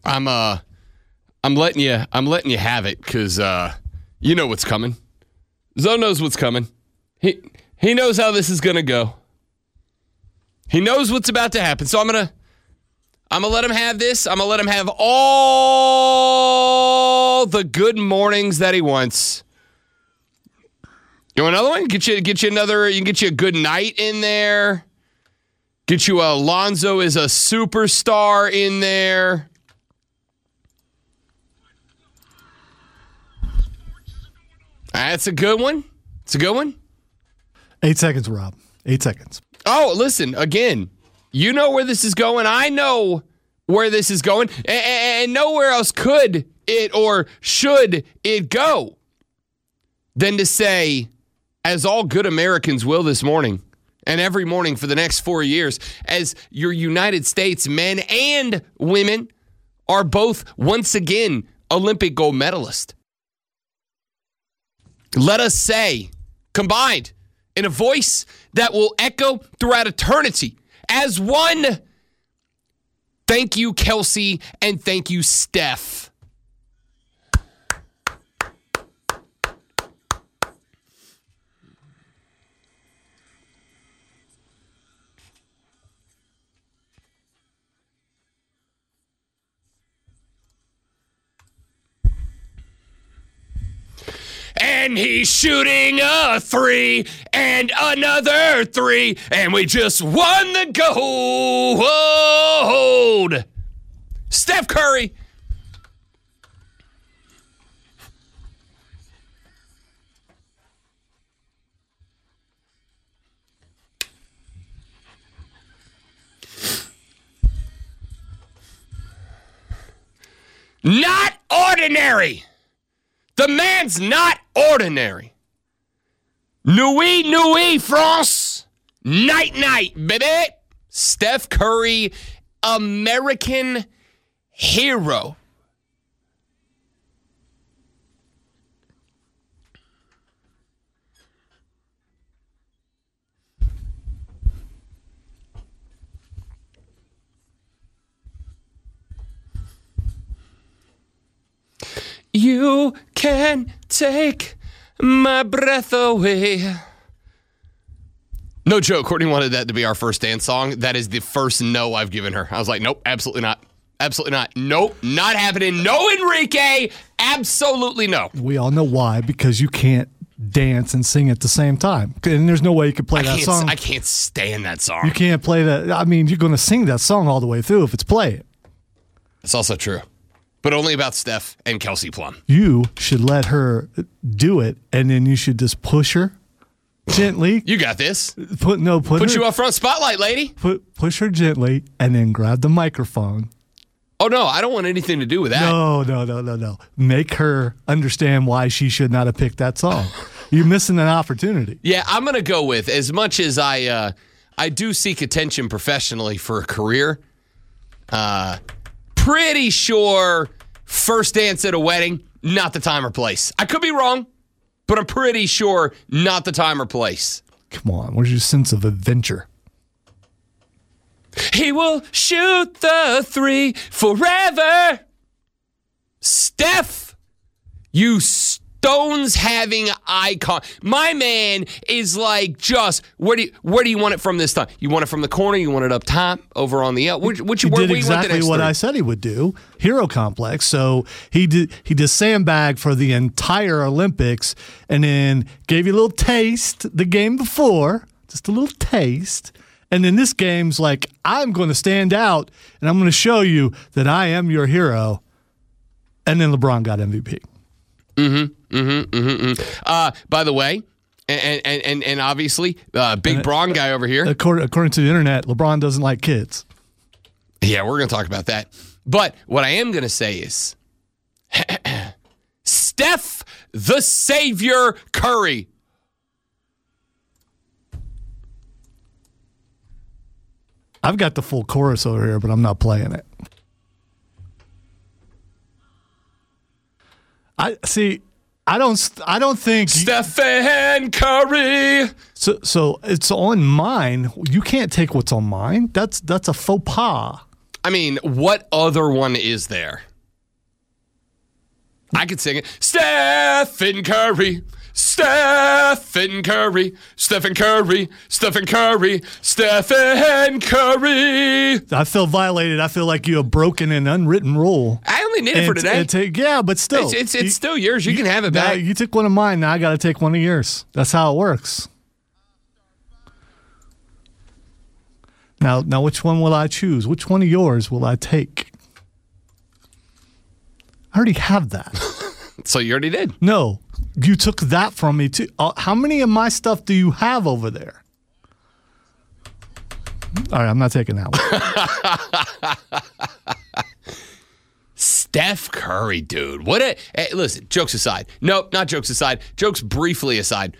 I'm letting you have it because you know what's coming. Zoe knows what's coming. He knows how this is gonna go. He knows what's about to happen. So I'm gonna let him have this. I'm gonna let him have all the good mornings that he wants. You want another one? Get you another. You can get you a good night in there. Get you a Lonzo is a superstar in there. That's a good one. It's a good one. 8 seconds, Rob. 8 seconds. Oh, listen, again, you know where this is going. I know where this is going. And nowhere else could it or should it go than to say, as all good Americans will this morning and every morning for the next 4 years, as your United States men and women are both once again Olympic gold medalists. Let us say, combined, in a voice that will echo throughout eternity, as one, thank you, Kelsey, and thank you, Steph. And he's shooting a 3 and another 3, and we just won the gold. Steph Curry. Not ordinary. The man's not ordinary. Nuit, nuit, France. Night, night, baby. Steph Curry, American hero. You can take my breath away. No joke, Courtney wanted that to be our first dance song. That is the first no I've given her. I was like, nope, absolutely not. Absolutely not. Nope, not happening. No, Enrique. Absolutely no. We all know why, because you can't dance and sing at the same time. And there's no way you could play that song. I can't stand that song. You can't play that. I mean, you're going to sing that song all the way through if it's played. It's also true. But only about Steph and Kelsey Plum. You should let her do it, and then you should just push her gently. You got this. Put you up front spotlight, lady. Push her gently, and then grab the microphone. Oh, no, I don't want anything to do with that. No. Make her understand why she should not have picked that song. You're missing an opportunity. Yeah, I'm going to go with, as much as I do seek attention professionally for a career, pretty sure first dance at a wedding, not the time or place. I could be wrong, but I'm pretty sure not the time or place. Come on, where's your sense of adventure? He will shoot the 3 forever. Steph, you stones having icon. My man is like, just where do you want it from this time? You want it from the corner? You want it up top, over on the He did exactly what I said he would do. Hero complex. So he just sandbagged for the entire Olympics, and then gave you a little taste the game before, just a little taste. And then this game's like, I'm going to stand out, and I'm going to show you that I am your hero. And then LeBron got MVP. By the way, and obviously, big Bron guy over here. According to the internet, LeBron doesn't like kids. Yeah, we're going to talk about that. But what I am going to say is, Steph the Savior Curry. I've got the full chorus over here, but I'm not playing it. I don't think Stephen Curry. So it's on mine. You can't take what's on mine. That's a faux pas. I mean, what other one is there? I could sing it. Stephen Curry, Stephen Curry, Stephen Curry, Stephen Curry, Stephen Curry. I feel violated. I feel like you have broken an unwritten rule. I only need it for today. Yeah, but still. It's still yours. You can have it back. You took one of mine. Now I got to take one of yours. That's how it works. Now, which one will I choose? Which one of yours will I take? I already have that. So you already did. No, you took that from me too. How many of my stuff do you have over there? All right, I'm not taking that one. Steph Curry, dude. Listen, jokes aside. Nope, not jokes aside. Jokes briefly aside.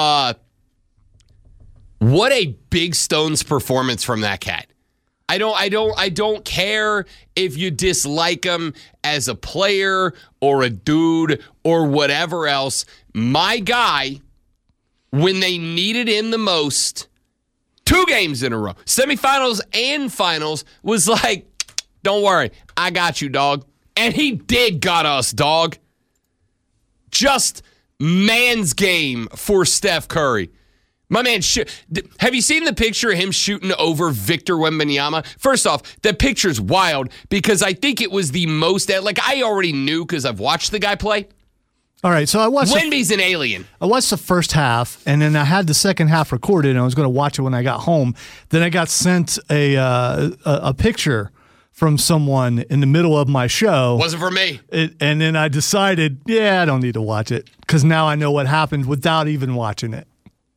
What a Big Stones performance from that cat. I don't care if you dislike him as a player or a dude or whatever else. My guy, when they needed him the most, 2 games in a row, semifinals and finals, was like, don't worry, I got you, dog. And he did got us, dog. Just man's game for Steph Curry. My man, have you seen the picture of him shooting over Victor Wembanyama? First off, that picture's wild because I think it was the most, I already knew because I've watched the guy play. All right, so I watched. Wemby's an alien. I watched the first half, and then I had the second half recorded, and I was going to watch it when I got home. Then I got sent a picture from someone in the middle of my show. Wasn't for me. And then I decided, I don't need to watch it because now I know what happened without even watching it.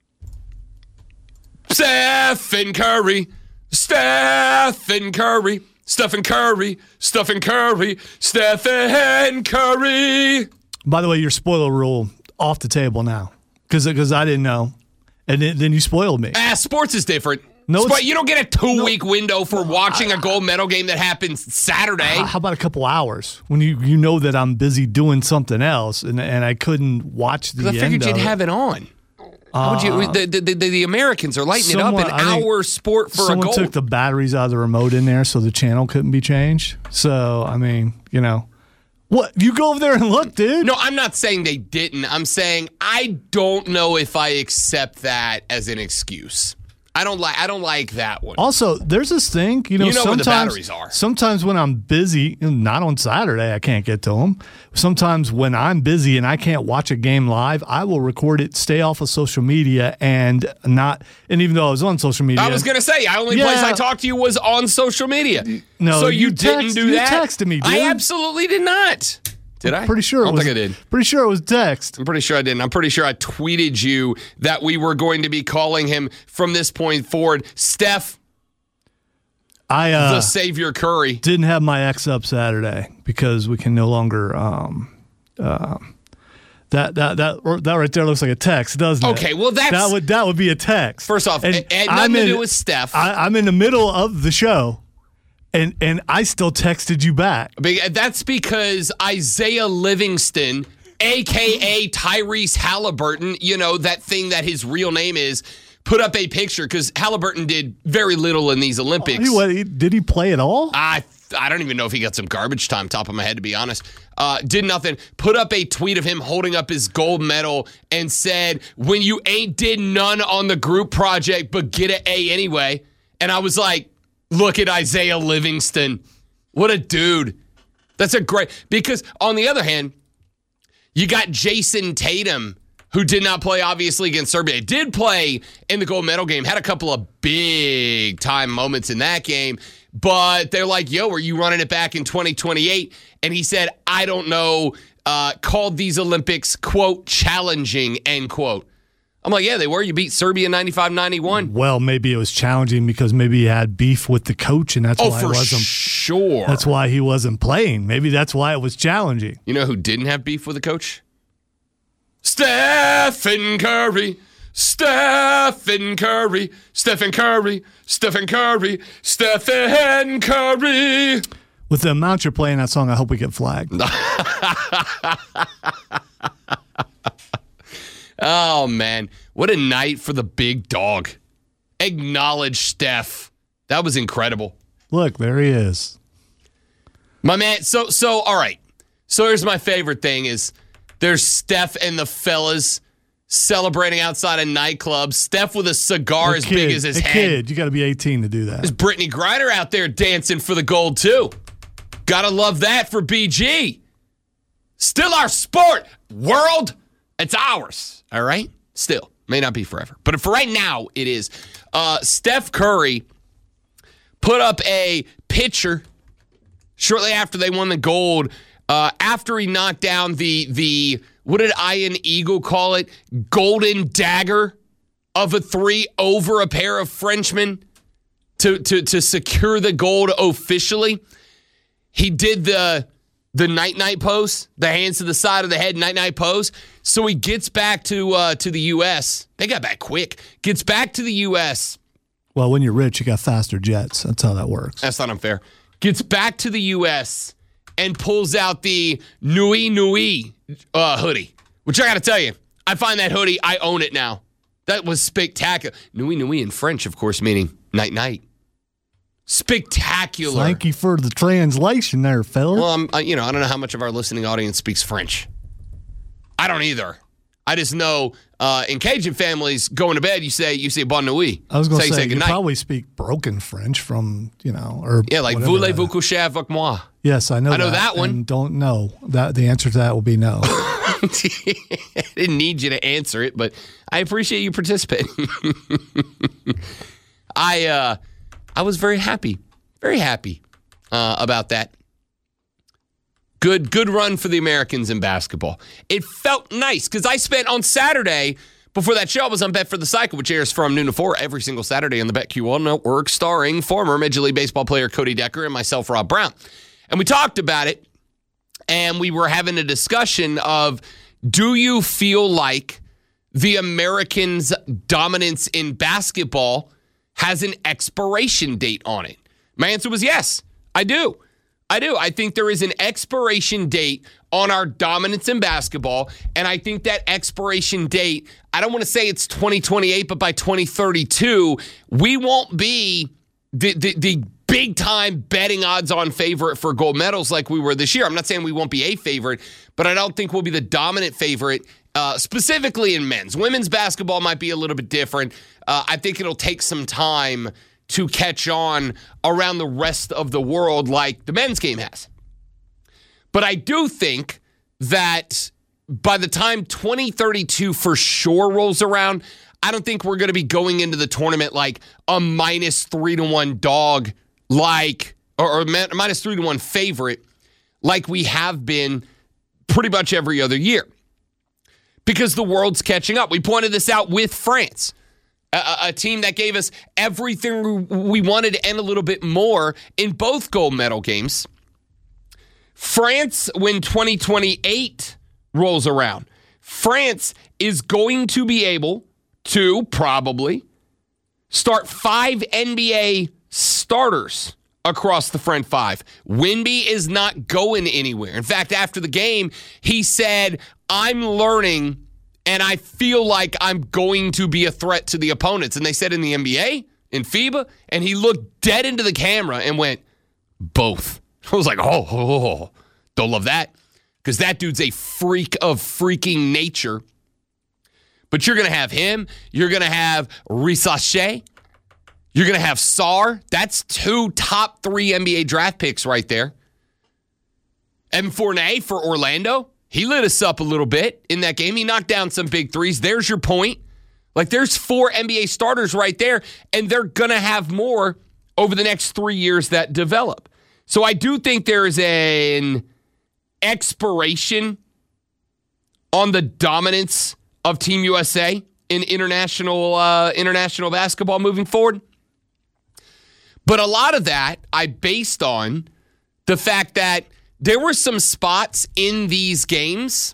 Stephen Curry, Stephen Curry, Stephen Curry, Stephen Curry, Stephen Curry. By the way, your spoiler rule off the table now because I didn't know, and then you spoiled me. Sports is different. No, you don't get a 2-week window for watching a gold medal game that happens Saturday. How about a couple hours when you know that I'm busy doing something else and I couldn't watch the end of it? I figured you'd have it on. How would you? The Americans are lighting it up an hour sport for a goal. Someone took the batteries out of the remote in there so the channel couldn't be changed. So, I mean, what? You go over there and look, dude. No, I'm not saying they didn't. I'm saying I don't know if I accept that as an excuse. I don't like that one. Also, there's this thing, sometimes, where the batteries are. Sometimes when I'm busy, not on Saturday, I can't get to them. Sometimes when I'm busy and I can't watch a game live, I will record it, stay off of social media, and even though I was on social media. I was going to say, the only place I talked to you was on social media. No, so you didn't do that? You texted me, dude. I absolutely did not. Did I? Pretty sure. I don't think I did. Pretty sure it was text. I'm pretty sure I didn't. I'm pretty sure I tweeted you that we were going to be calling him from this point forward Steph, the Savior Curry. Didn't have my ex up Saturday because we can no longer. That right there looks like a text, doesn't it? Okay, well that would be a text. First off, it had nothing to do with Steph. I'm in the middle of the show. And I still texted you back. That's because Isaiah Livingston, a.k.a. Tyrese Halliburton, that thing that his real name is, put up a picture because Halliburton did very little in these Olympics. Did he play at all? I don't even know if he got some garbage time, top of my head, to be honest. Did nothing. Put up a tweet of him holding up his gold medal and said, when you did none on the group project, but get an A anyway. And I was like, look at Isaiah Livingston. What a dude. That's a great... Because, on the other hand, you got Jason Tatum, who did not play, obviously, against Serbia. Did play in the gold medal game. Had a couple of big-time moments in that game. But they're like, yo, are you running it back in 2028? And he said, I don't know. Called these Olympics, quote, challenging, end quote. I'm like, yeah, they were. You beat Serbia 95-91. Well, maybe it was challenging because maybe he had beef with the coach, and that's why he wasn't. Sure. That's why he wasn't playing. Maybe that's why it was challenging. You know who didn't have beef with the coach? Stephen Curry. Stephen Curry. Stephen Curry. Stephen Curry. Stephen Curry. With the amount you're playing that song, I hope we get flagged. Oh, man. What a night for the big dog. Acknowledge Steph. That was incredible. Look, there he is. My man, so all right. So here's my favorite thing is there's Steph and the fellas celebrating outside a nightclub. Steph with a cigar as big as his head. Kid, you got to be 18 to do that. There's Brittany Griner out there dancing for the gold too. Gotta love that for BG. Still our sport. World, it's ours. All right? Still. May not be forever. But for right now, it is. Steph Curry put up a picture shortly after they won the gold, after he knocked down the what did Ian Eagle call it? Golden dagger of a three over a pair of Frenchmen to secure the gold officially. He did the night-night pose, the hands to the side of the head, night-night pose. So he gets back to the U.S. They got back quick. Gets back to the U.S. Well, when you're rich, you got faster jets. That's how that works. That's not unfair. Gets back to the U.S. and pulls out the Nui Nui hoodie, which I got to tell you, I find that hoodie, I own it now. That was spectacular. Nui Nui in French, of course, meaning night-night. Spectacular. Thank you for the translation there, fella. Well, I don't know how much of our listening audience speaks French. I don't either. I just know in Cajun families, going to bed, you say bonne nuit. I was going to say you probably speak broken French from, or yeah, like voulez-vous coucher avec moi? Yes, I know that one. And don't know. The answer to that will be no. I didn't need you to answer it, but I appreciate you participating. I was very happy about that. Good run for the Americans in basketball. It felt nice because I spent on Saturday, before that show, I was on Bet for the Cycle, which airs from noon to 4 every single Saturday on the BetQL Network, starring former Major League Baseball player Cody Decker and myself, Rob Brown. And we talked about it, and we were having a discussion of, do you feel like the Americans' dominance in basketball has an expiration date on it? My answer was yes, I do. I think there is an expiration date on our dominance in basketball, and I think that expiration date, I don't want to say it's 2028, but by 2032, we won't be the big-time betting odds-on favorite for gold medals like we were this year. I'm not saying we won't be a favorite, but I don't think we'll be the dominant favorite, specifically in men's. Women's basketball might be a little bit different. I think it'll take some time to catch on around the rest of the world like the men's game has. But I do think that by the time 2032 for sure rolls around, I don't think we're going to be going into the tournament like a minus 3-1 dog, or minus 3-1 favorite like we have been pretty much every other year. Because the world's catching up. We pointed this out with France. A team that gave us everything we wanted and a little bit more in both gold medal games. France, when 2028 rolls around, France is going to be able to probably start 5 NBA starters across the front 5. Wemby is not going anywhere. In fact, after the game, he said, I'm learning and I feel like I'm going to be a threat to the opponents. And they said in the NBA, in FIBA, and he looked dead into the camera and went, both. I was like, oh, don't love that. Because that dude's a freak of freaking nature. But you're going to have him. You're going to have Risache. You're going to have Sarr. That's 2 top 3 NBA draft picks right there. Evan Fournier for Orlando. He lit us up a little bit in that game. He knocked down some big threes. There's your point. Like, there's 4 NBA starters right there, and they're going to have more over the next 3 years that develop. So I do think there is an expiration on the dominance of Team USA in international basketball moving forward. But a lot of that I based on the fact that there were some spots in these games.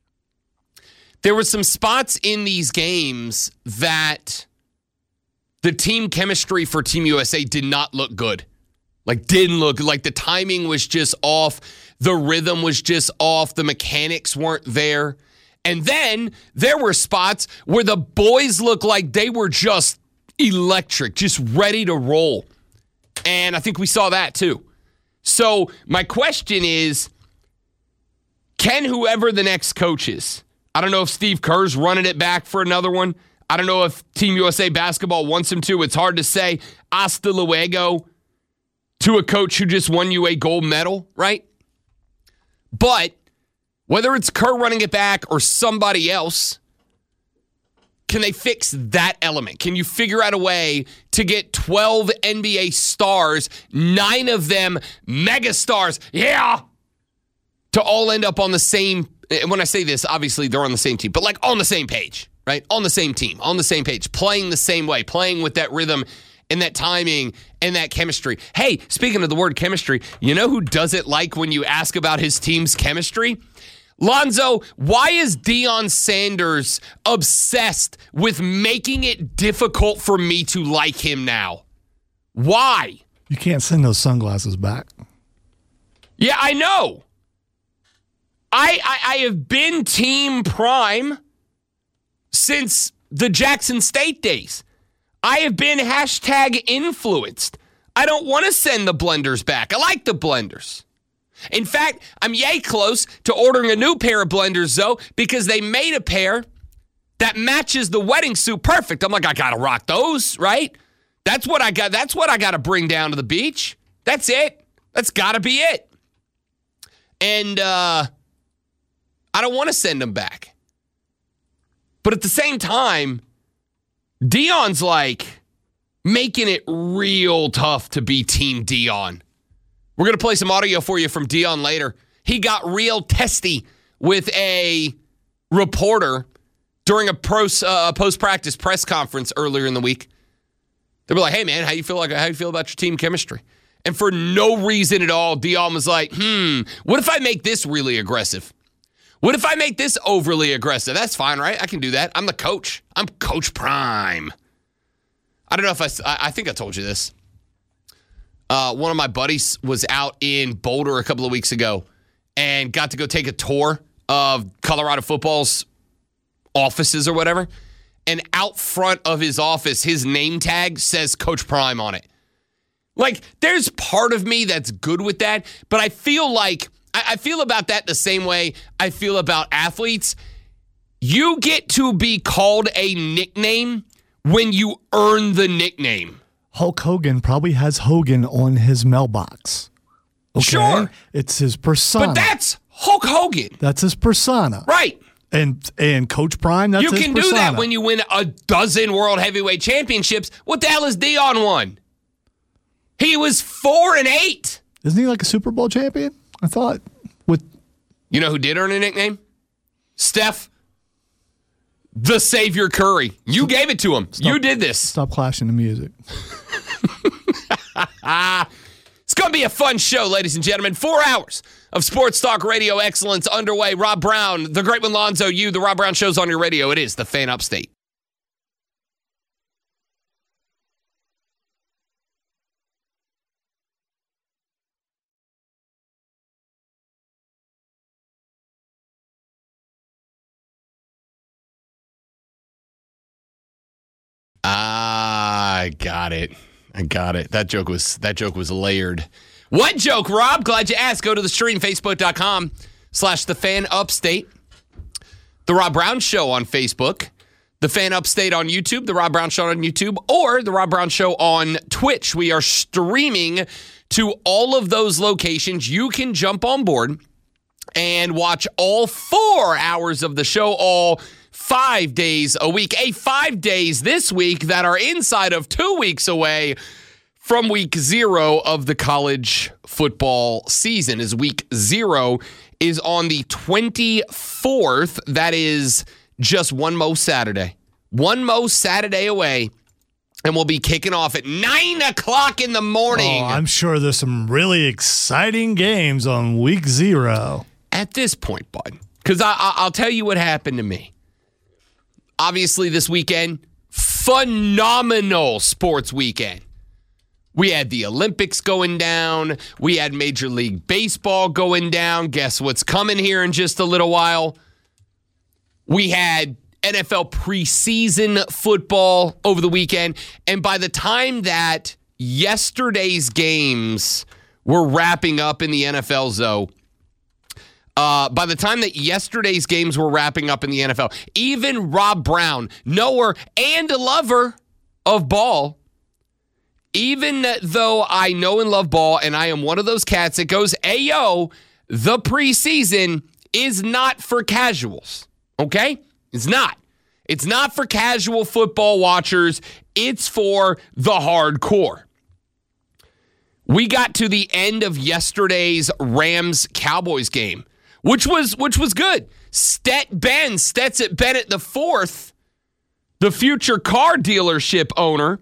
That the team chemistry for Team USA did not look good. Didn't look like the timing was just off. The rhythm was just off. The mechanics weren't there. And then there were spots where the boys looked like they were just electric, just ready to roll. And I think we saw that too. So my question is, can whoever the next coach is, I don't know if Steve Kerr's running it back for another one. I don't know if Team USA basketball wants him to. It's hard to say. Hasta luego to a coach who just won you a gold medal, right? But whether it's Kerr running it back or somebody else, can they fix that element? Can you figure out a way to get 12 NBA stars, 9 of them megastars, to all end up on the same, and when I say this, obviously they're on the same team, but like on the same page, right? On the same team, on the same page, playing the same way, playing with that rhythm and that timing and that chemistry. Hey, speaking of the word chemistry, you know who doesn't like when you ask about his team's chemistry? Lonzo, why is Deion Sanders obsessed with making it difficult for me to like him now? Why? You can't send those sunglasses back. Yeah, I know. I have been Team Prime since the Jackson State days. I have been #influenced. I don't want to send the blenders back. I like the blenders. In fact, I'm yay close to ordering a new pair of blenders, though, because they made a pair that matches the wedding suit perfect. I'm like, I got to rock those, right? That's what I got. That's what I got to bring down to the beach. That's it. That's got to be it. And I don't want to send them back. But at the same time, Deion's like making it real tough to be Team Deion. We're going to play some audio for you from Deion later. He got real testy with a reporter during a post-practice press conference earlier in the week. They were like, hey, man, how you feel about your team chemistry? And for no reason at all, Deion was like, what if I make this really aggressive? What if I make this overly aggressive? That's fine, right? I can do that. I'm the coach. I'm Coach Prime. I don't know if I think I told you this. One of my buddies was out in Boulder a couple of weeks ago and got to go take a tour of Colorado football's offices or whatever. And out front of his office, his name tag says Coach Prime on it. Like, there's part of me that's good with that, but I feel like, I feel about that the same way I feel about athletes. You get to be called a nickname when you earn the nickname. Hulk Hogan probably has Hogan on his mailbox. Okay? Sure. It's his persona. But that's Hulk Hogan. That's his persona. Right. And Coach Prime, that's his persona. You can do that when you win a dozen World Heavyweight Championships. What the hell is Deion won? He was 4-8. Isn't he like a Super Bowl champion? I thought. You know who did earn a nickname? Steph the Savior Curry. You gave it to him. You did this. Stop clashing the music. It's going to be a fun show, ladies and gentlemen. 4 hours of sports talk radio excellence underway. Rob Brown, the great one, Lonzo, you, the Rob Brown Show's on your radio. It is the Fan Upstate. I got it. That joke was layered. What joke, Rob? Glad you asked. Go to the stream, facebook.com/thefanupstate. The Rob Brown Show on Facebook. The Fan Upstate on YouTube. The Rob Brown Show on YouTube. Or The Rob Brown Show on Twitch. We are streaming to all of those locations. You can jump on board and watch all 4 hours of the show, all 5 days a week. 5 days this week that are inside of 2 weeks away from week 0 of the college football season. As week 0 is on the 24th. That is just one more Saturday. One more Saturday away. And we'll be kicking off at 9 o'clock in the morning. Oh, I'm sure there's some really exciting games on week 0. At this point, bud, because I'll tell you what happened to me. Obviously, this weekend, phenomenal sports weekend. We had the Olympics going down. We had Major League Baseball going down. Guess what's coming here in just a little while? We had NFL preseason football over the weekend. And by the time that yesterday's games were wrapping up in the NFL, Zoe. By the time that yesterday's games were wrapping up in the NFL, even Rob Brown, knower and a lover of ball, even though I know and love ball, and I am one of those cats that goes, ayo, the preseason is not for casuals, okay? It's not. It's not for casual football watchers. It's for the hardcore. We got to the end of yesterday's Rams-Cowboys game, which was good. Stetson Bennett IV, the future car dealership owner,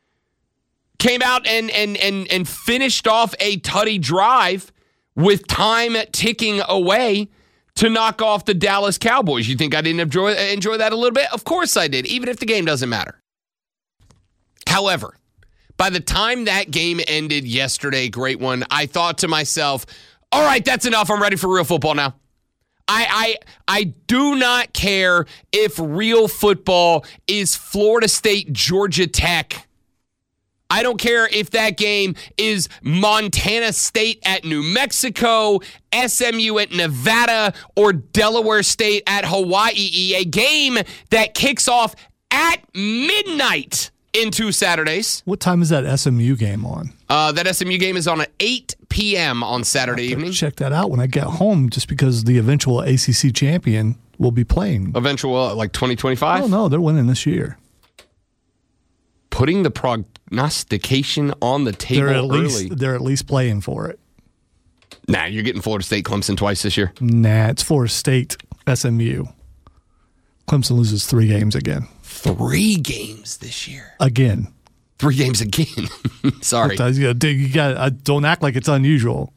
came out and finished off a tutty drive with time ticking away to knock off the Dallas Cowboys. You think I didn't enjoy that a little bit? Of course I did, even if the game doesn't matter. However, by the time that game ended yesterday, great one, I thought to myself, all right, that's enough. I'm ready for real football now. I do not care if real football is Florida State, Georgia Tech. I don't care if that game is Montana State at New Mexico, SMU at Nevada, or Delaware State at Hawaii. A game that kicks off at midnight in 2 Saturdays. What time is that SMU game on? That SMU game is on at 8 p.m. on Saturday evening. Check that out when I get home, just because the eventual ACC champion will be playing. Eventual, like 2025? Oh, no, they're winning this year. Putting the prognostication on the table early. They're at least playing for it. Nah, you're getting Florida State, Clemson twice this year. Nah, it's Florida State, SMU. Clemson loses 3 games again. 3 games this year. Again. 3 games again. Sorry. Don't act like it's unusual.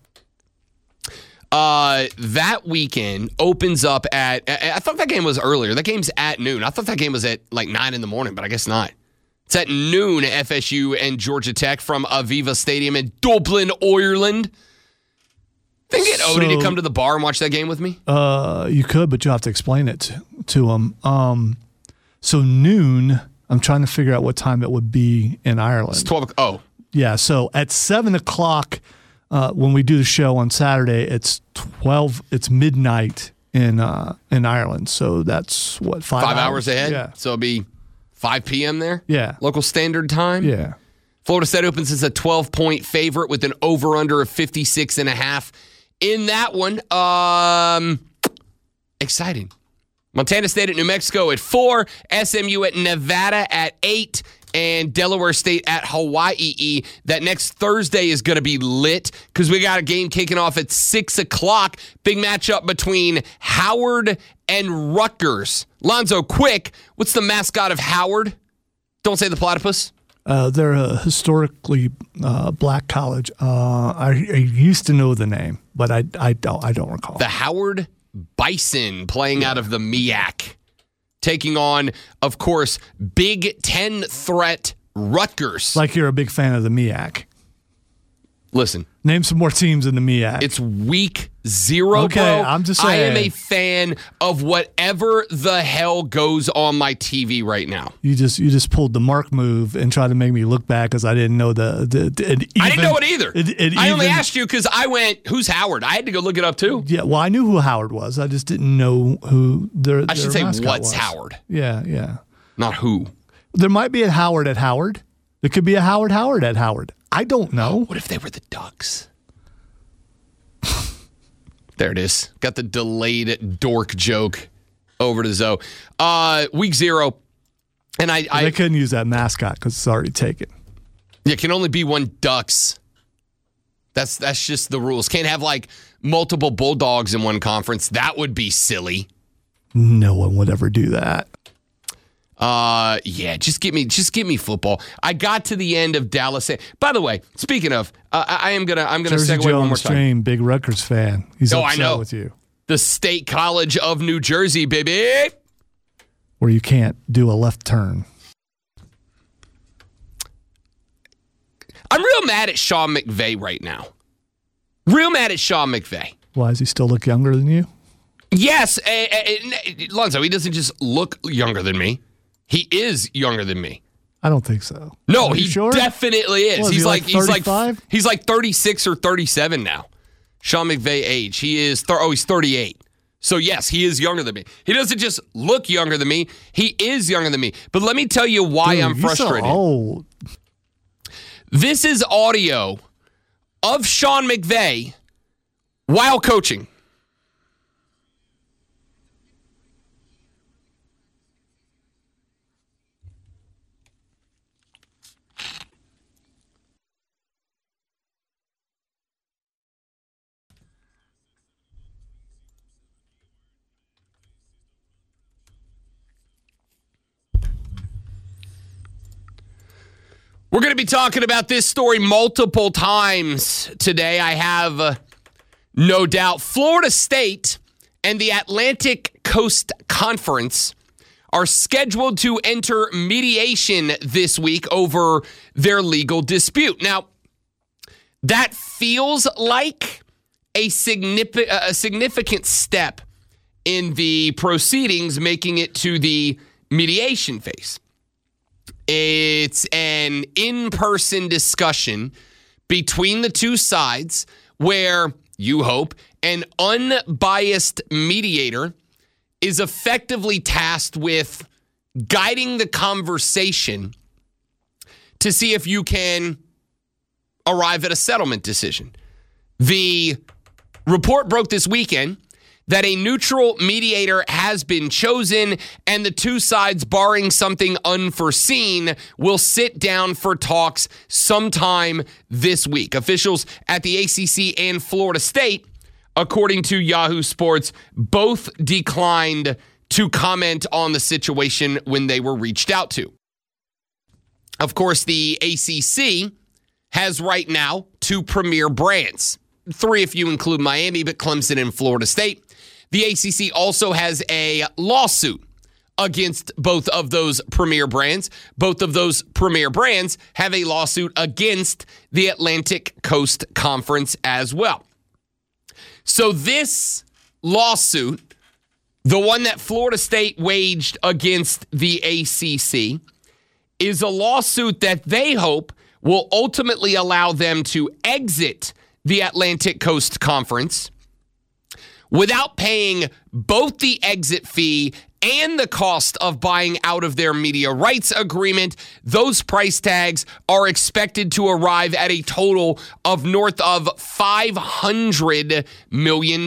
That weekend opens up at, I thought that game was earlier. That game's at noon. I thought that game was at like 9 in the morning, but I guess not. It's at noon, FSU and Georgia Tech from Aviva Stadium in Dublin, Ireland. Think get Odie to come to the bar and watch that game with me? You could, but you have to explain it to him. So noon, I'm trying to figure out what time it would be in Ireland. It's 12 o'clock. Oh. Yeah, so at 7 o'clock when we do the show on Saturday, it's midnight in Ireland. So that's what, 5 hours ahead? Yeah. So it'll be 5 p.m. there? Yeah. Local standard time? Yeah. Florida State opens as a 12-point favorite with an over-under of 56.5. In that one, exciting. Montana State at New Mexico at 4, SMU at Nevada at 8, and Delaware State at Hawaii. That next Thursday is going to be lit because we got a game kicking off at 6 o'clock. Big matchup between Howard and Rutgers. Lonzo, quick, what's the mascot of Howard? Don't say the platypus. They're a historically black college. I used to know the name, but I don't recall. The Howard Bison playing out of the MEAC, taking on, of course, Big Ten threat Rutgers. Like you're a big fan of the MEAC. Listen. Name some more teams in the MEAC. It's week 0, okay, bro. I'm just saying. I am a fan of whatever the hell goes on my TV right now. You just pulled the Mark move and tried to make me look back because I didn't know I didn't know it either. I only asked you because I went, who's Howard? I had to go look it up too. Yeah, well, I knew who Howard was. I just didn't know who their I should say mascot what's was. Howard. Yeah. Not who. There might be a Howard at Howard. There could be a Howard at Howard. I don't know. What if they were the Ducks? There it is. Got the delayed dork joke over to Zoe. Week 0. And they couldn't use that mascot because it's already taken. Yeah, can only be one Ducks. That's just the rules. Can't have like multiple Bulldogs in one conference. That would be silly. No one would ever do that. Yeah, just give me football. I got to the end of Dallas. By the way, speaking of, I'm gonna Jersey segue Joe one more time. Big Rutgers fan. He's upset I know. with you. The State College of New Jersey, baby. Where you can't do a left turn. I'm real mad at Sean McVay right now. Real mad at Sean McVay. Why does he still look younger than you? Yes, Lonzo, he doesn't just look younger than me. He is younger than me. I don't think so. No, he definitely is. What, he's like 35? He's like 36 or 37 now. Sean McVay age. He is he's 38. So yes, he is younger than me. He doesn't just look younger than me. He is younger than me. But let me tell you why I'm frustrated. So old. This is audio of Sean McVay while coaching. We're going to be talking about this story multiple times today. I have no doubt. Florida State and the Atlantic Coast Conference are scheduled to enter mediation this week over their legal dispute. Now, that feels like a significant step in the proceedings, making it to the mediation phase. It's an in-person discussion between the two sides where, you hope, an unbiased mediator is effectively tasked with guiding the conversation to see if you can arrive at a settlement decision. The report broke this weekend that a neutral mediator has been chosen, and the two sides, barring something unforeseen, will sit down for talks sometime this week. Officials at the ACC and Florida State, according to Yahoo Sports, both declined to comment on the situation when they were reached out to. Of course, the ACC has right now two premier brands. Three if you include Miami, but Clemson and Florida State. The ACC also has a lawsuit against both of those premier brands. Both of those premier brands have a lawsuit against the Atlantic Coast Conference as well. So this lawsuit, the one that Florida State waged against the ACC, is a lawsuit that they hope will ultimately allow them to exit the Atlantic Coast Conference without paying both the exit fee and the cost of buying out of their media rights agreement. Those price tags are expected to arrive at a total of north of $500 million.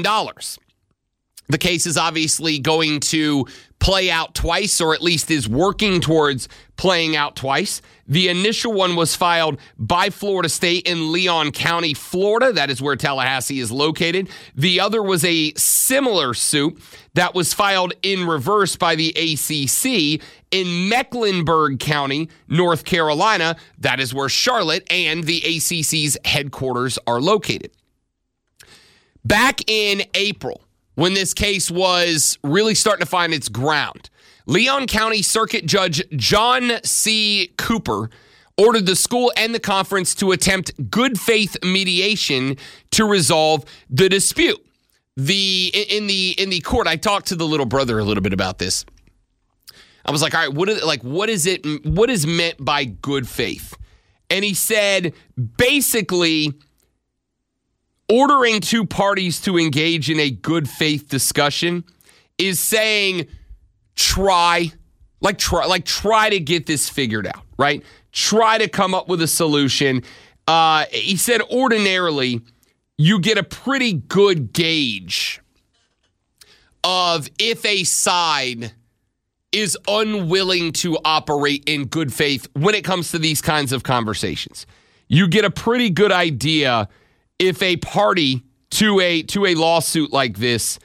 The case is obviously going to play out twice, or at least is working towards playing out twice. The initial one was filed by Florida State in Leon County, Florida. That is where Tallahassee is located. The other was a similar suit that was filed in reverse by the ACC in Mecklenburg County, North Carolina. That is where Charlotte and the ACC's headquarters are located. Back in April, when this case was really starting to find its ground, Leon County Circuit Judge John C. Cooper ordered the school and the conference to attempt good faith mediation to resolve the dispute. In the court, I talked to the little brother a little bit about this. I was like, all right, what is meant by good faith? And he said, basically, ordering two parties to engage in a good faith discussion is saying, try to get this figured out, right? Try to come up with a solution. He said ordinarily you get a pretty good gauge of if a side is unwilling to operate in good faith when it comes to these kinds of conversations. You get a pretty good idea if a party to a lawsuit like this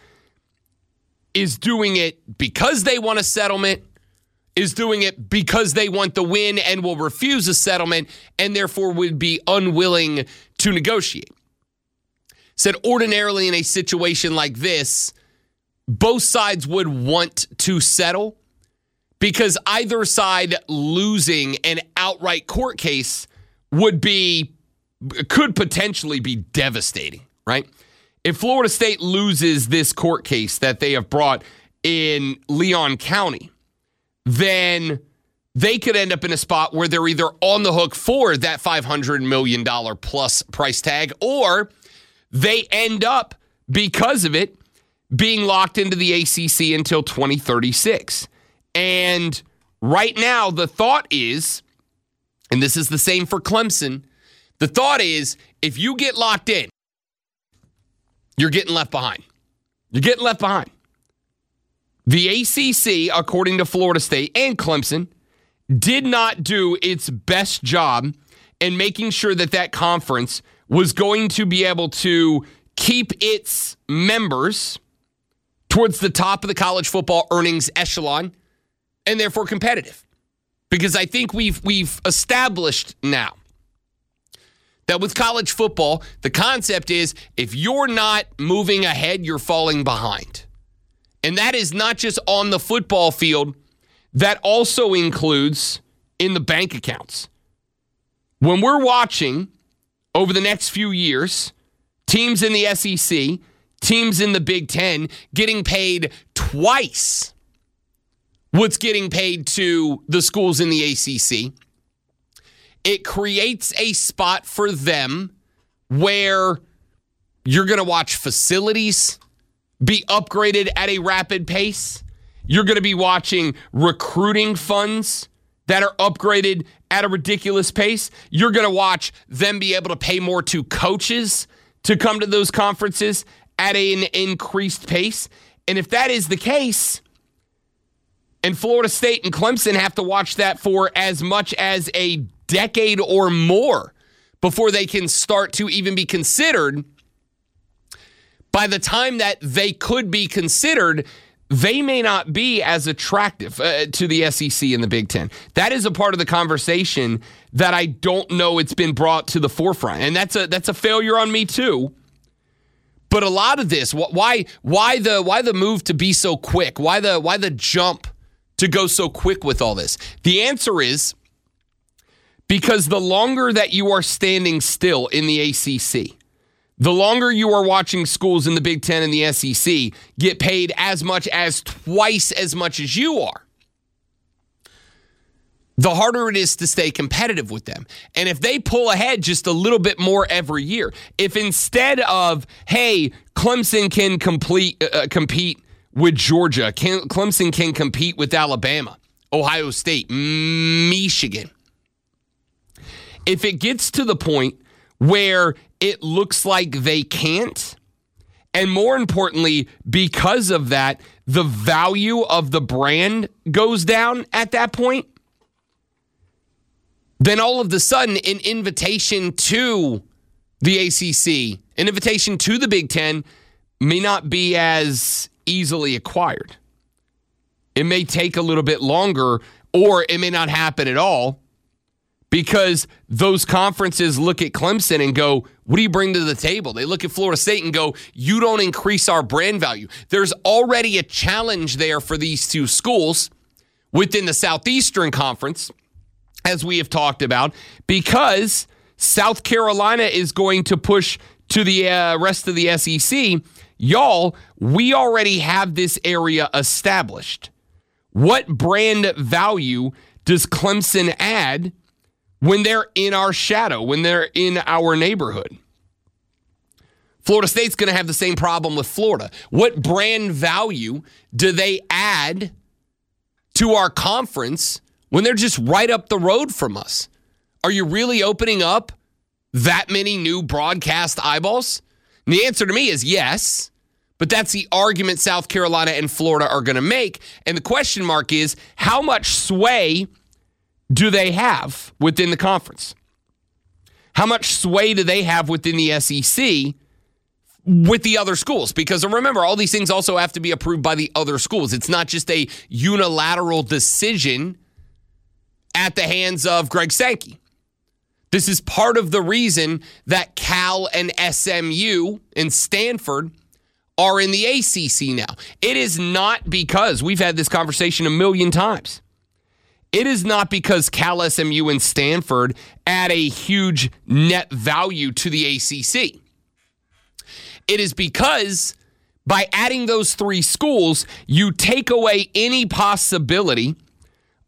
is doing it because they want a settlement, is doing it because they want the win and will refuse a settlement and therefore would be unwilling to negotiate. Said ordinarily in a situation like this, both sides would want to settle because either side losing an outright court case could potentially be devastating, right? If Florida State loses this court case that they have brought in Leon County, then they could end up in a spot where they're either on the hook for that $500 million plus price tag, or they end up, because of it, being locked into the ACC until 2036. And right now, the thought is, and this is the same for Clemson, the thought is, if you get locked in, you're getting left behind. You're getting left behind. The ACC, according to Florida State and Clemson, did not do its best job in making sure that that conference was going to be able to keep its members towards the top of the college football earnings echelon and therefore competitive. Because I think we've established now that with college football, the concept is if you're not moving ahead, you're falling behind. And that is not just on the football field. That also includes in the bank accounts. When we're watching over the next few years, teams in the SEC, teams in the Big Ten getting paid twice what's getting paid to the schools in the ACC, it creates a spot for them where you're going to watch facilities be upgraded at a rapid pace. You're going to be watching recruiting funds that are upgraded at a ridiculous pace. You're going to watch them be able to pay more to coaches to come to those conferences at an increased pace. And if that is the case, and Florida State and Clemson have to watch that for as much as a decade or more before they can start to even be considered, by the time that they could be considered, they may not be as attractive to the SEC and the Big Ten. That is a part of the conversation that I don't know it's been brought to the forefront. And that's a failure on me too. But a lot of this, why the move to be so quick? Why the jump to go so quick with all this? The answer is because the longer that you are standing still in the ACC, the longer you are watching schools in the Big Ten and the SEC get paid as much as twice as much as you are, the harder it is to stay competitive with them. And if they pull ahead just a little bit more every year, if instead of, hey, Clemson can compete with Georgia, Clemson can compete with Alabama, Ohio State, Michigan, if it gets to the point where it looks like they can't, and more importantly, because of that, the value of the brand goes down at that point, then all of a sudden an invitation to the ACC, an invitation to the Big Ten may not be as easily acquired. It may take a little bit longer, or it may not happen at all, because those conferences look at Clemson and go, what do you bring to the table? They look at Florida State and go, you don't increase our brand value. There's already a challenge there for these two schools within the Southeastern Conference, as we have talked about, because South Carolina is going to push to the rest of the SEC. Y'all, we already have this area established. What brand value does Clemson add when they're in our shadow, when they're in our neighborhood? Florida State's going to have the same problem with Florida. What brand value do they add to our conference when they're just right up the road from us? Are you really opening up that many new broadcast eyeballs? And the answer to me is yes, but that's the argument South Carolina and Florida are going to make. And the question mark is, how much sway do they have within the conference? How much sway do they have within the SEC with the other schools? Because remember, all these things also have to be approved by the other schools. It's not just a unilateral decision at the hands of Greg Sankey. This is part of the reason that Cal and SMU and Stanford are in the ACC now. It is not because, we've had this conversation a million times, it is not because Cal, SMU, and Stanford add a huge net value to the ACC. It is because by adding those three schools, you take away any possibility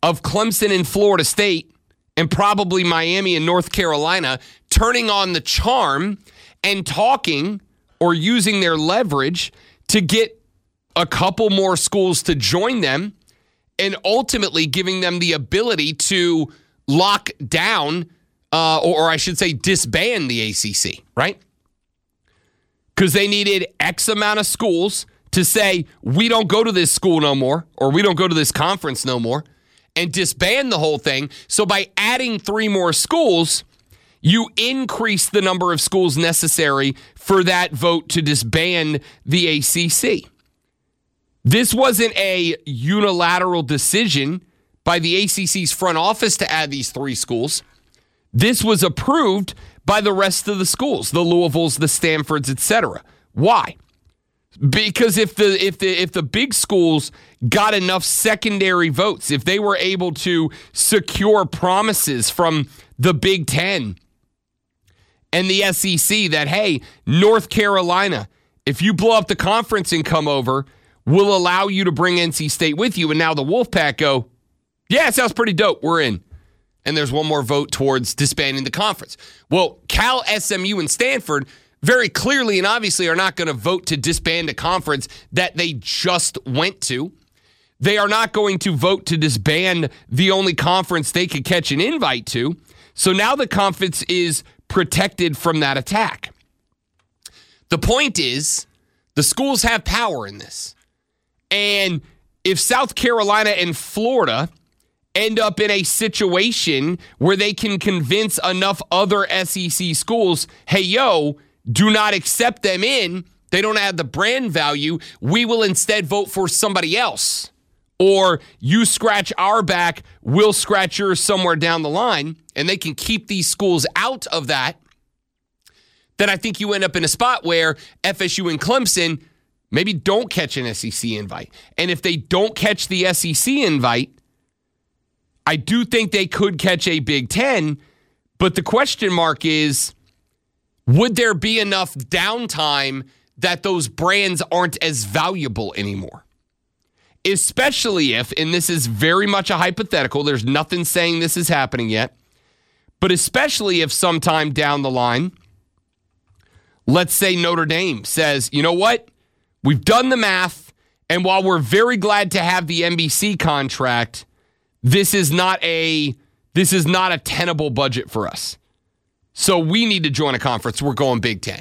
of Clemson and Florida State and probably Miami and North Carolina turning on the charm and talking or using their leverage to get a couple more schools to join them and ultimately giving them the ability to lock down, or I should say disband the ACC, right? Because they needed X amount of schools to say, we don't go to this school no more, or we don't go to this conference no more, and disband the whole thing. So by adding 3 more schools, you increase the number of schools necessary for that vote to disband the ACC. This wasn't a unilateral decision by the ACC's front office to add these 3 schools. This was approved by the rest of the schools, the Louisvilles, the Stanfords, etc. Why? Because if the big schools got enough secondary votes, if they were able to secure promises from the Big Ten and the SEC that, hey, North Carolina, if you blow up the conference and come over, we'll allow you to bring NC State with you. And now the Wolfpack go, yeah, it sounds pretty dope. We're in. And there's one more vote towards disbanding the conference. Well, Cal, SMU, and Stanford very clearly and obviously are not going to vote to disband a conference that they just went to. They are not going to vote to disband the only conference they could catch an invite to. So now the conference is protected from that attack. The point is, the schools have power in this. And if South Carolina and Florida end up in a situation where they can convince enough other SEC schools, hey, yo, do not accept them in, they don't add the brand value, we will instead vote for somebody else. Or you scratch our back, we'll scratch yours somewhere down the line, and they can keep these schools out of that, then I think you end up in a spot where FSU and Clemson maybe don't catch an SEC invite. And if they don't catch the SEC invite, I do think they could catch a Big Ten, but the question mark is, would there be enough downtime that those brands aren't as valuable anymore? Especially if, and this is very much a hypothetical, there's nothing saying this is happening yet, but especially if sometime down the line, let's say Notre Dame says, you know what? We've done the math, and while we're very glad to have the NBC contract, this is not a tenable budget for us. So we need to join a conference. We're going Big Ten.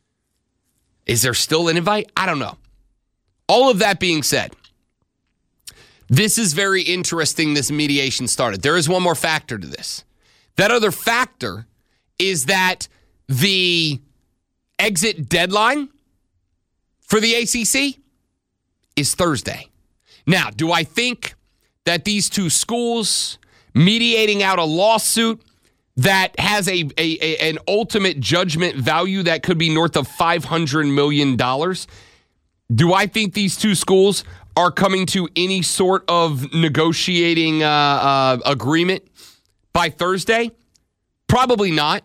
Is there still an invite? I don't know. All of that being said, this is very interesting, this mediation started. There is one more factor to this. That other factor is that the exit deadline for the ACC is Thursday. Now, do I think that these 2 schools mediating out a lawsuit that has an ultimate judgment value that could be north of $500 million, do I think these 2 schools are coming to any sort of negotiating agreement by Thursday? Probably not.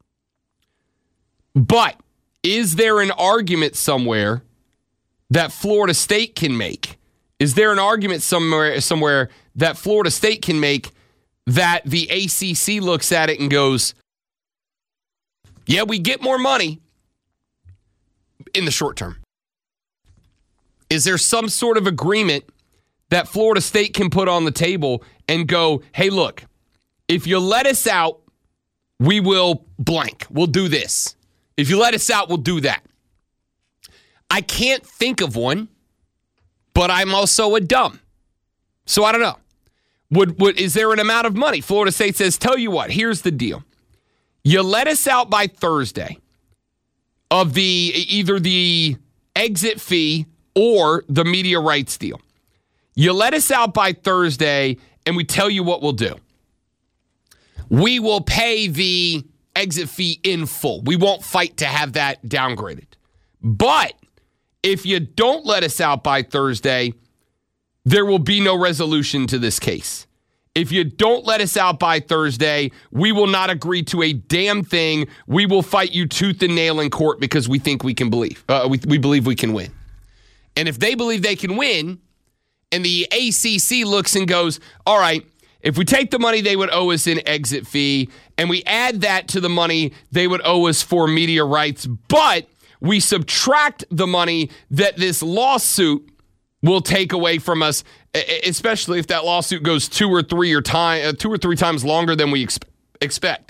But is there an argument somewhere that Florida State can make? Is there an argument somewhere that Florida State can make that the ACC looks at it and goes, yeah, we get more money in the short term? Is there some sort of agreement that Florida State can put on the table and go, hey, look, if you let us out, we will blank. We'll do this. If you let us out, we'll do that. I can't think of one, but I'm also a dumb. So I don't know. Is there an amount of money? Florida State says, tell you what, here's the deal. You let us out by Thursday of either the exit fee or the media rights deal. You let us out by Thursday, and we tell you what we'll do. We will pay the exit fee in full. We won't fight to have that downgraded. But if you don't let us out by Thursday, there will be no resolution to this case. If you don't let us out by Thursday, we will not agree to a damn thing. We will fight you tooth and nail in court because we think we can believe. We believe we can win. And if they believe they can win, and the ACC looks and goes, all right, If we take the money they would owe us in exit fee and we add that to the money they would owe us for media rights, but we subtract the money that this lawsuit will take away from us, especially if that lawsuit goes two or three times longer than we expect.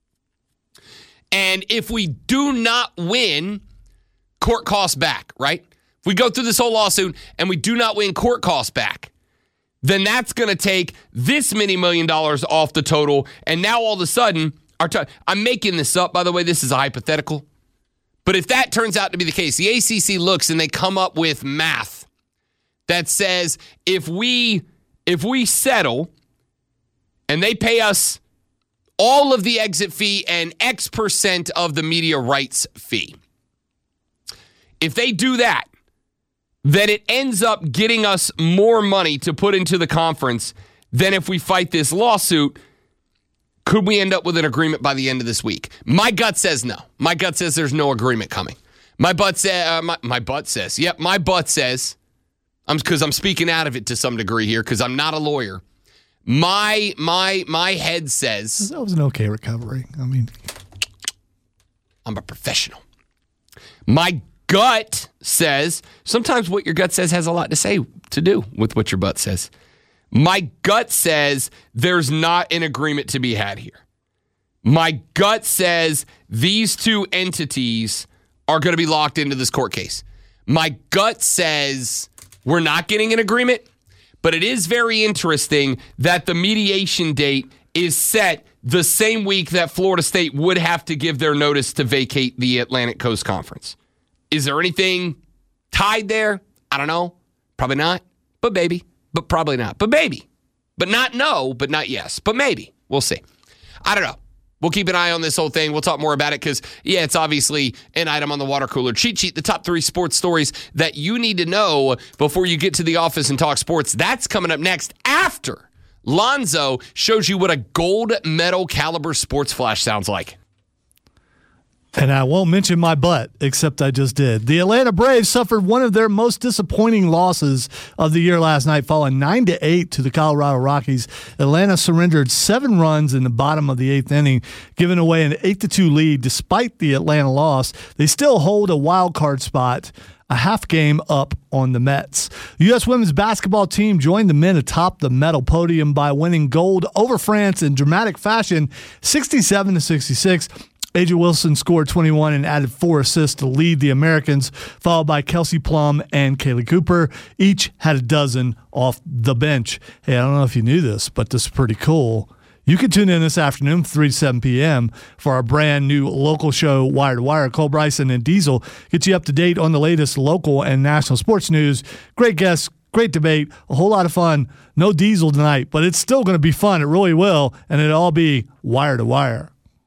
And if we do not win, court costs back, right? If we go through this whole lawsuit and we do not win court costs back, then that's going to take this many $1 million off the total. And now all of a sudden, I'm making this up, by the way, this is a hypothetical. But if that turns out to be the case, the ACC looks and they come up with math that says if we settle and they pay us all of the exit fee and X percent of the media rights fee, if they do that, then it ends up getting us more money to put into the conference than if we fight this lawsuit. Could we end up with an agreement by the end of this week? My gut says no. My gut says there's no agreement coming. My butt says, because I'm speaking out of it to some degree here because I'm not a lawyer. My head says that was an okay recovery. I mean, I'm a professional. My gut says, sometimes what your gut says has a lot to do with what your butt says. My gut says there's not an agreement to be had here. My gut says these two entities are going to be locked into this court case. My gut says we're not getting an agreement, but it is very interesting that the mediation date is set the same week that Florida State would have to give their notice to vacate the Atlantic Coast Conference. Is there anything tied there? I don't know. Probably not, but maybe. But probably not, but maybe. But not no, but not yes, but maybe. We'll see. I don't know. We'll keep an eye on this whole thing. We'll talk more about it because, yeah, it's obviously an item on the water cooler cheat sheet. The top 3 sports stories that you need to know before you get to the office and talk sports. That's coming up next after Lonzo shows you what a gold medal caliber sports flash sounds like. And I won't mention my butt, except I just did. The Atlanta Braves suffered one of their most disappointing losses of the year last night, falling 9-8 to the Colorado Rockies. Atlanta surrendered 7 runs in the bottom of the 8th inning, giving away an 8-2 lead. Despite the Atlanta loss, they still hold a wild card spot, a half game up on the Mets. The U.S. women's basketball team joined the men atop the medal podium by winning gold over France in dramatic fashion, 67-66. A'ja Wilson scored 21 and added 4 assists to lead the Americans, followed by Kelsey Plum and Kaylee Cooper. Each had a dozen off the bench. Hey, I don't know if you knew this, but this is pretty cool. You can tune in this afternoon, 3 to 7 p.m., for our brand new local show, Wire to Wire. Cole Bryson and Diesel get you up to date on the latest local and national sports news. Great guests, great debate, a whole lot of fun. No Diesel tonight, but it's still going to be fun. It really will, and it'll all be Wire to Wire.